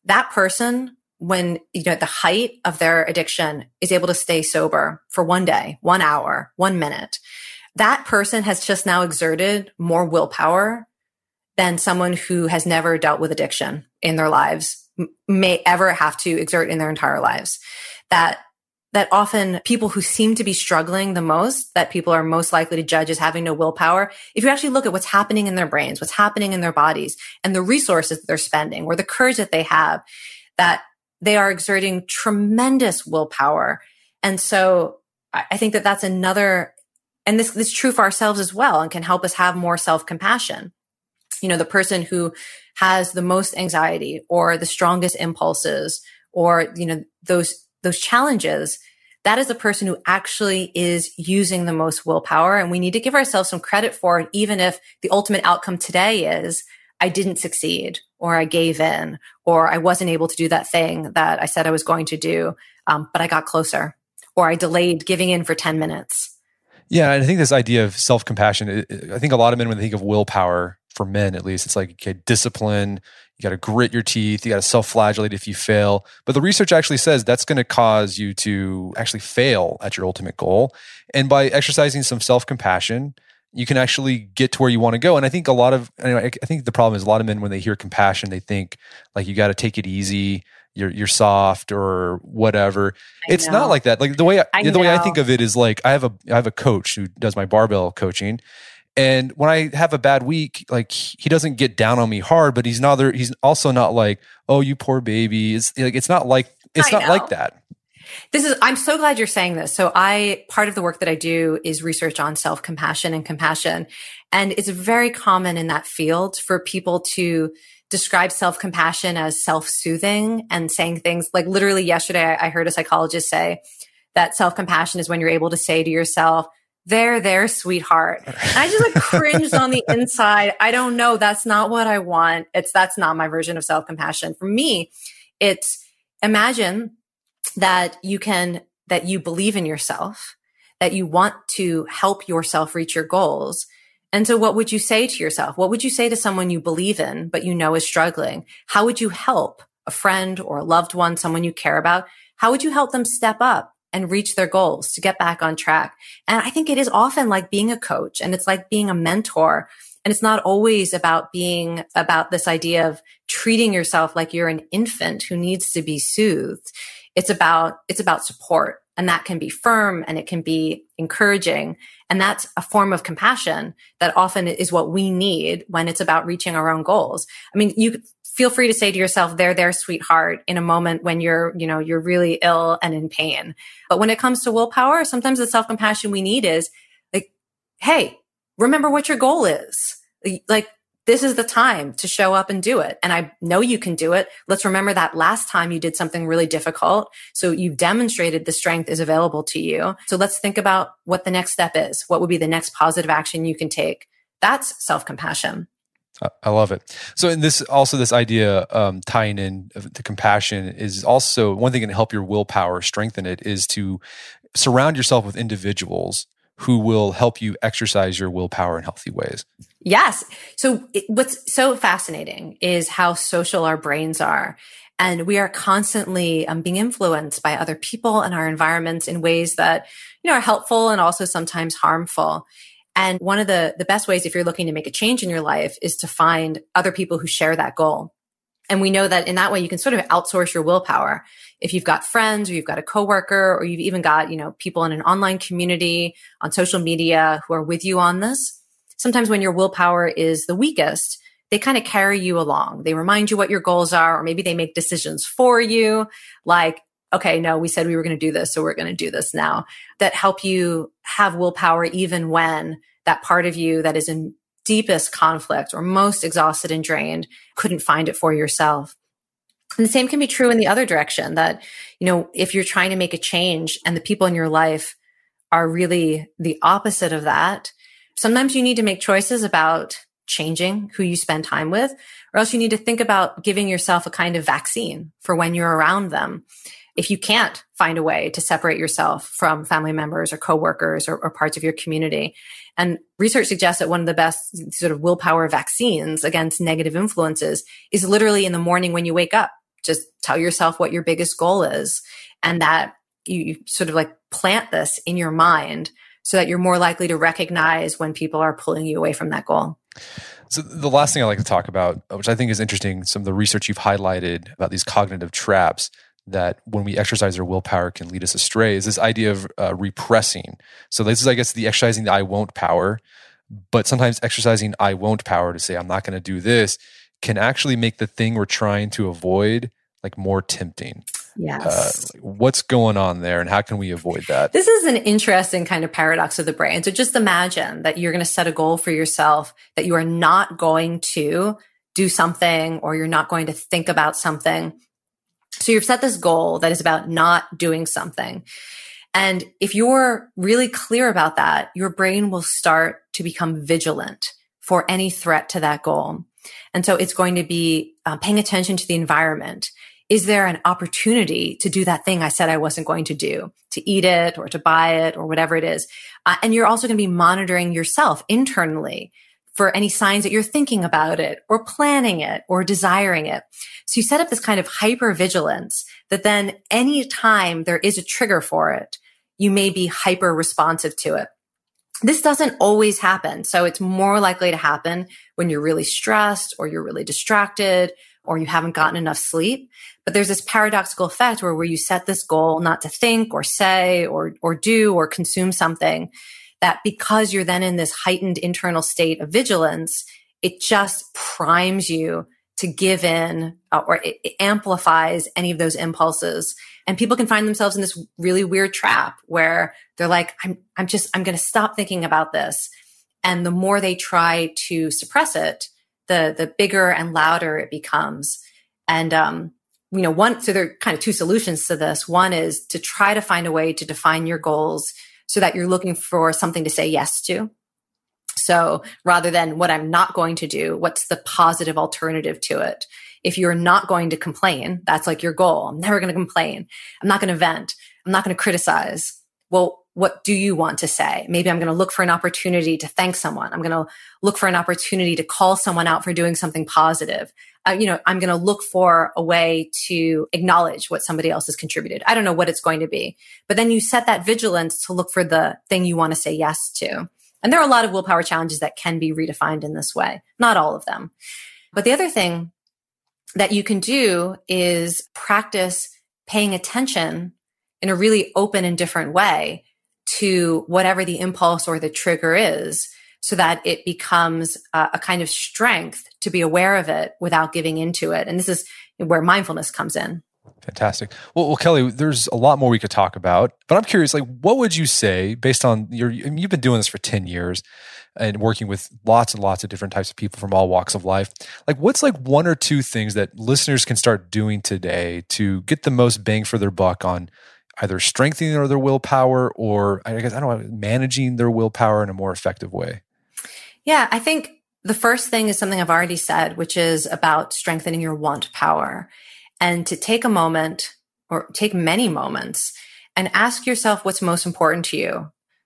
person, when, at the height of their addiction, is able to stay sober for 1 day, 1 hour, 1 minute, that person has just now exerted more willpower than someone who has never dealt with addiction in their lives may ever have to exert in their entire lives. That often people who seem to be struggling the most, that people are most likely to judge as having no willpower, if you actually look at what's happening in their brains, what's happening in their bodies, and the resources that they're spending, or the courage that they have, that they are exerting tremendous willpower. And so I think that that's another, and this is true for ourselves as well, and can help us have more self-compassion. The person who has the most anxiety or the strongest impulses or, those challenges, that is the person who actually is using the most willpower. And we need to give ourselves some credit for it, even if the ultimate outcome today is I didn't succeed, or I gave in, or I wasn't able to do that thing that I said I was going to do, but I got closer, or I delayed giving in for 10 minutes.
Yeah, I think this idea of self-compassion, I think a lot of men, when they think of willpower, for men at least, it's like, okay, discipline, you got to grit your teeth, you got to self-flagellate if you fail. But the research actually says that's going to cause you to actually fail at your ultimate goal. And by exercising some self-compassion, you can actually get to where you want to go. And I think I think the problem is a lot of men, when they hear compassion, they think like you got to take it easy, you're soft or whatever. It's not like that. Like the way I think of it is like I have a coach who does my barbell coaching. And when I have a bad week, like he doesn't get down on me hard, but he's also not like, oh, you poor baby. It's not like that.
I'm so glad you're saying this. So part of the work that I do is research on self-compassion and compassion. And it's very common in that field for people to describe self-compassion as self-soothing and saying things like, literally yesterday, I heard a psychologist say that self-compassion is when you're able to say to yourself, there, sweetheart. And I just cringed on the inside. I don't know. That's not what I want. That's not my version of self-compassion. For me, it's imagine that you believe in yourself, that you want to help yourself reach your goals. And so what would you say to yourself? What would you say to someone you believe in, but is struggling? How would you help a friend or a loved one, someone you care about? How would you help them step up and reach their goals, to get back on track? And I think it is often like being a coach, and it's like being a mentor. And it's not always about this idea of treating yourself like you're an infant who needs to be soothed. It's about support, and that can be firm and it can be encouraging. And that's a form of compassion that often is what we need when it's about reaching our own goals. I mean, you feel free to say to yourself, there, sweetheart, in a moment when you're really ill and in pain. But when it comes to willpower, sometimes the self-compassion we need is like, hey, remember what your goal is. Like, this is the time to show up and do it. And I know you can do it. Let's remember that last time you did something really difficult. So you've demonstrated the strength is available to you. So let's think about what the next step is. What would be the next positive action you can take? That's self-compassion.
I love it. So in this idea, tying in the compassion is also one thing that can help your willpower strengthen it is to surround yourself with individuals who will help you exercise your willpower in healthy ways.
Yes. So what's so fascinating is how social our brains are. And we are constantly being influenced by other people and our environments in ways that, are helpful and also sometimes harmful. And one of the best ways, if you're looking to make a change in your life, is to find other people who share that goal. And we know that in that way, you can sort of outsource your willpower. If you've got friends or you've got a coworker or you've even got, people in an online community on social media who are with you on this, sometimes when your willpower is the weakest, they kind of carry you along. They remind you what your goals are, or maybe they make decisions for you. Like, okay, no, we said we were going to do this, so we're going to do this now. That help you have willpower even when that part of you that is in deepest conflict or most exhausted and drained couldn't find it for yourself. And the same can be true in the other direction, that, if you're trying to make a change and the people in your life are really the opposite of that, sometimes you need to make choices about changing who you spend time with, or else you need to think about giving yourself a kind of vaccine for when you're around them. If you can't find a way to separate yourself from family members or coworkers or parts of your community. And research suggests that one of the best sort of willpower vaccines against negative influences is literally in the morning when you wake up. Just tell yourself what your biggest goal is, and that you sort of like plant this in your mind so that you're more likely to recognize when people are pulling you away from that goal.
So the last thing I'd like to talk about, which I think is interesting, some of the research you've highlighted about these cognitive traps that when we exercise our willpower can lead us astray, is this idea of repressing. So this is, I guess, the exercising the I won't power, but sometimes exercising I won't power to say, I'm not going to do this, can actually make the thing we're trying to avoid like more tempting.
Yes.
What's going on there, and how can we avoid that?
This is an interesting kind of paradox of the brain. So just imagine that you're going to set a goal for yourself, that you are not going to do something, or you're not going to think about something. So you've set this goal that is about not doing something. And if you're really clear about that, your brain will start to become vigilant for any threat to that goal. And so it's going to be paying attention to the environment. Is there an opportunity to do that thing I said I wasn't going to do, to eat it or to buy it or whatever it is? And you're also going to be monitoring yourself internally for any signs that you're thinking about it or planning it or desiring it. So you set up this kind of hypervigilance that then any time there is a trigger for it, you may be hyper responsive to it. This doesn't always happen. So it's more likely to happen when you're really stressed or you're really distracted or you haven't gotten enough sleep. But there's this paradoxical effect where you set this goal not to think or say or do or consume something, that because you're then in this heightened internal state of vigilance, it just primes you to give in or it amplifies any of those impulses. And people can find themselves in this really weird trap where they're like, I'm going to stop thinking about this. And the more they try to suppress it, the bigger and louder it becomes. And, so there are kind of two solutions to this. One is to try to find a way to define your goals so that you're looking for something to say yes to. So rather than what I'm not going to do, what's the positive alternative to it? If you're not going to complain, that's like your goal. I'm never going to complain. I'm not going to vent. I'm not going to criticize. Well, what do you want to say? Maybe I'm going to look for an opportunity to thank someone. I'm going to look for an opportunity to call someone out for doing something positive. I'm going to look for a way to acknowledge what somebody else has contributed. I don't know what it's going to be, but then you set that vigilance to look for the thing you want to say yes to. And there are a lot of willpower challenges that can be redefined in this way. Not all of them. But the other thing that you can do is practice paying attention in a really open and different way to whatever the impulse or the trigger is, so that it becomes a kind of strength to be aware of it without giving into it. And this is where mindfulness comes in.
Fantastic. Well, Kelly, there's a lot more we could talk about, but I'm curious, like, what would you say based on you've been doing this for 10 years and working with lots and lots of different types of people from all walks of life. Like, what's like one or two things that listeners can start doing today to get the most bang for their buck on either strengthening their willpower or, I guess, I don't know, managing their willpower in a more effective way?
Yeah, I think the first thing is something I've already said, which is about strengthening your want power. And to take a moment or take many moments and ask yourself what's most important to you.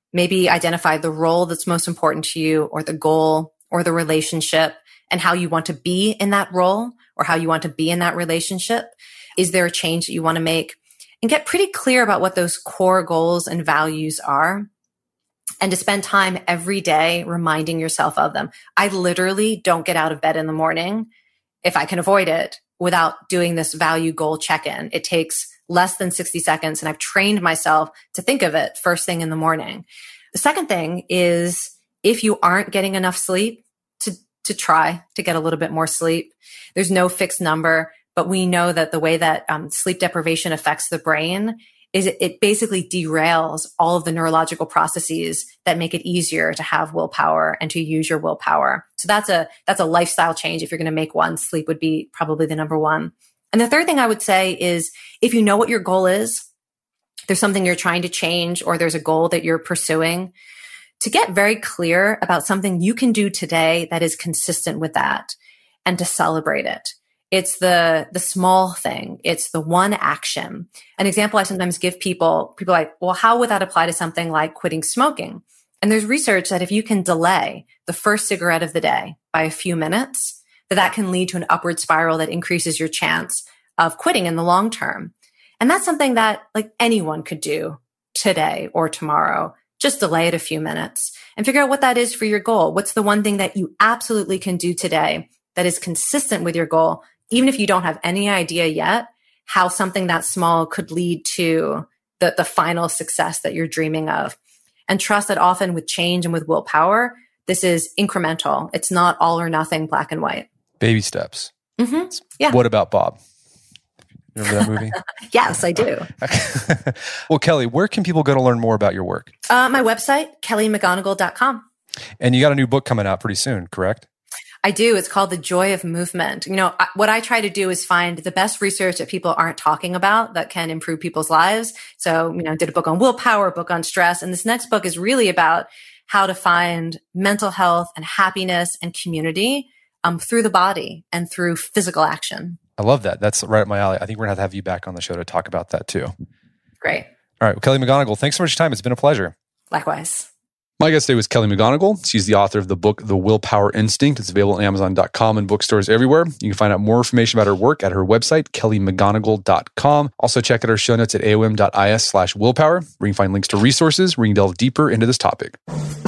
Maybe identify the role that's most important to you, or the goal, or the relationship, and how you want to be in that role, or how you want to be in that relationship. Is there a change that you want to make? And get pretty clear about what those core goals and values are. And to spend time every day reminding yourself of them. I literally don't get out of bed in the morning, if I can avoid it, without doing this value goal check-in. It takes less than 60 seconds, and I've trained myself to think of it first thing in the morning. The second thing is, if you aren't getting enough sleep, to try to get a little bit more sleep. There's no fixed number, but we know that the way that sleep deprivation affects the brain is it basically derails all of the neurological processes that make it easier to have willpower and to use your willpower. So that's a lifestyle change. If you're going to make one, sleep would be probably the number one. And the third thing I would say is, if you know what your goal is, there's something you're trying to change, or there's a goal that you're pursuing, to get very clear about something you can do today that is consistent with that, and to celebrate it. It's the small thing. It's the one action. An example I sometimes give people are like, well, how would that apply to something like quitting smoking? And there's research that if you can delay the first cigarette of the day by a few minutes, that can lead to an upward spiral that increases your chance of quitting in the long term. And that's something that like anyone could do today or tomorrow. Just delay it a few minutes and figure out what that is for your goal. What's the one thing that you absolutely can do today that is consistent with your goal, even if you don't have any idea yet how something that small could lead to the final success that you're dreaming of. And trust that often with change and with willpower, this is incremental. It's not all or nothing, black and white.
Baby steps.
Mm-hmm. Yeah.
What About Bob? Remember that movie?
Yes, I do.
Well, Kelly, where can people go to learn more about your work?
My website, kellymcgonigal.com.
And you got a new book coming out pretty soon, correct?
I do. It's called The Joy of Movement. What I try to do is find the best research that people aren't talking about that can improve people's lives. So, did a book on willpower, a book on stress. And this next book is really about how to find mental health and happiness and community through the body and through physical action.
I love that. That's right up my alley. I think we're going to have you back on the show to talk about that too.
Great.
All right. Well, Kelly McGonigal, thanks so much for your time. It's been a pleasure.
Likewise.
My guest today was Kelly McGonigal. She's the author of the book, The Willpower Instinct. It's available at Amazon.com and bookstores everywhere. You can find out more information about her work at her website, kellymcgonigal.com. Also check out our show notes at aom.is/willpower, where you can find links to resources where you can delve deeper into this topic.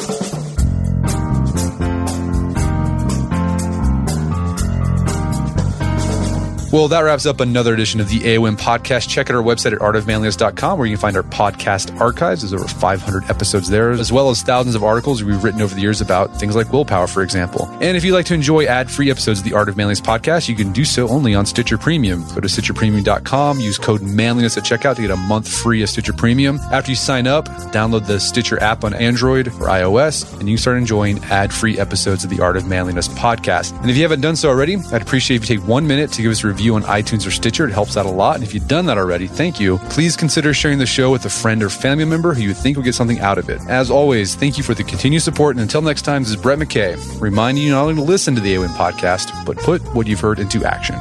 Well, that wraps up another edition of the AOM podcast. Check out our website at artofmanliness.com, where you can find our podcast archives. There's over 500 episodes there, as well as thousands of articles we've written over the years about things like willpower, for example. And if you'd like to enjoy ad-free episodes of the Art of Manliness podcast, you can do so only on Stitcher Premium. Go to stitcherpremium.com, use code manliness at checkout to get a month free of Stitcher Premium. After you sign up, download the Stitcher app on Android or iOS, and you can start enjoying ad-free episodes of the Art of Manliness podcast. And if you haven't done so already, I'd appreciate if you take 1 minute to give us a review on iTunes or Stitcher. It helps out a lot. And if you've done that already, thank you. Please consider sharing the show with a friend or family member who you think will get something out of it. As always, thank you for the continued support. And until next time, this is Brett McKay, reminding you not only to listen to the AOM podcast, but put what you've heard into action.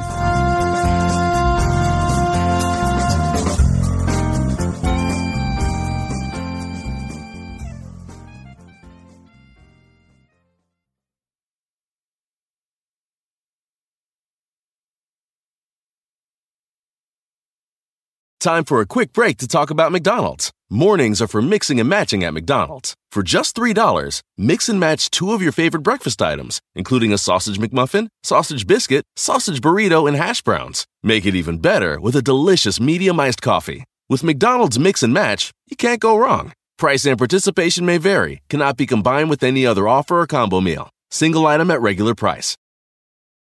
Time for a quick break to talk about McDonald's. Mornings are for mixing and matching at McDonald's. For just $3, mix and match 2 of your favorite breakfast items, including a sausage McMuffin, sausage biscuit, sausage burrito, and hash browns. Make it even better with a delicious medium iced coffee. With McDonald's Mix and Match, you can't go wrong. Price and participation may vary, cannot be combined with any other offer or combo meal. Single item at regular price.